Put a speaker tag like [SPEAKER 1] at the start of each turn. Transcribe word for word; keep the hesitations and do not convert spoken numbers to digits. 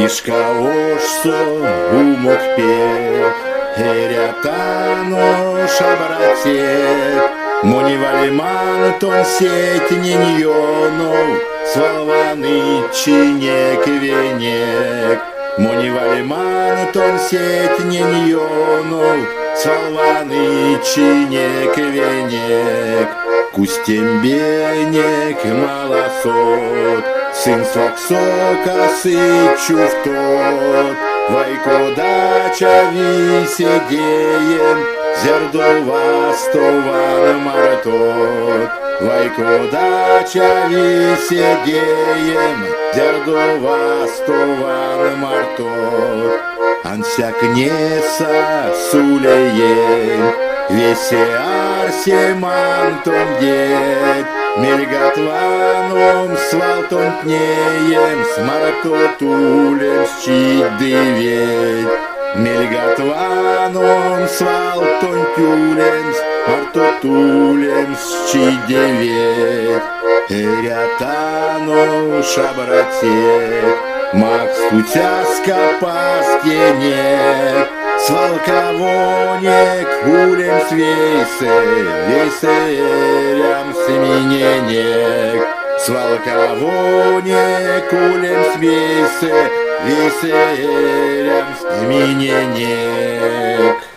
[SPEAKER 1] Ишка ошсо умок пел, Эрятано шабратет, Мони валиман тон сеть ниньонов, Свалваны чинек венек. Мони валиман тон сеть ниньонов, Свалваны чинек венек. Кустембенек малосот, Сын сваксока сычув тот, Вайко дача висидеем, Зердова стован мартот. Вайко дача висидеем, Зердова стован мартот. Ансяк неса сулеем, Весе арсе мантом дед, Мельгатваном свалтом тнеем, С мартотулем счидывет. Мельгатваном свалтом тюлем, С мартотулем счидывет. Эрятано шабратет, Макс тутяска по стене, Свалковонек улем свейсе, Весерям смененек. Свалковонек улем свейсе, Весерям смененек.